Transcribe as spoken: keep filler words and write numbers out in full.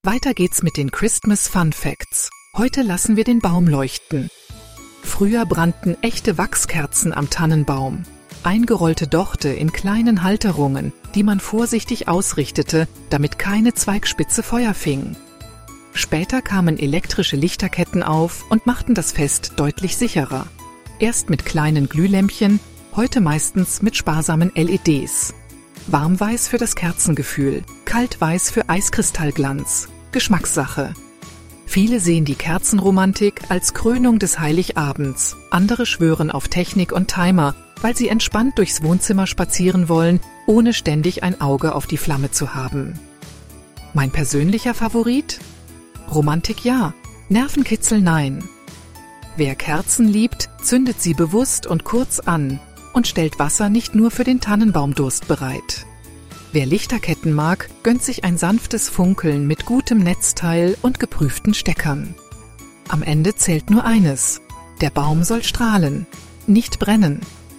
Weiter geht's mit den Christmas Fun Facts. Heute lassen wir den Baum leuchten. Früher brannten echte Wachskerzen am Tannenbaum. Eingerollte Dochte in kleinen Halterungen, die man vorsichtig ausrichtete, damit keine Zweigspitze Feuer fing. Später kamen elektrische Lichterketten auf und machten das Fest deutlich sicherer. Erst mit kleinen Glühlämpchen, heute meistens mit sparsamen L E Ds. Warmweiß für das Kerzengefühl, kaltweiß für Eiskristallglanz. Geschmackssache. Viele sehen die Kerzenromantik als Krönung des Heiligabends. Andere schwören auf Technik und Timer, weil sie entspannt durchs Wohnzimmer spazieren wollen, ohne ständig ein Auge auf die Flamme zu haben. Mein persönlicher Favorit? Romantik ja, Nervenkitzel nein. Wer Kerzen liebt, zündet sie bewusst und kurz an und stellt Wasser nicht nur für den Tannenbaumdurst bereit. Wer Lichterketten mag, gönnt sich ein sanftes Funkeln mit gutem Netzteil und geprüften Steckern. Am Ende zählt nur eines: Der Baum soll strahlen, nicht brennen.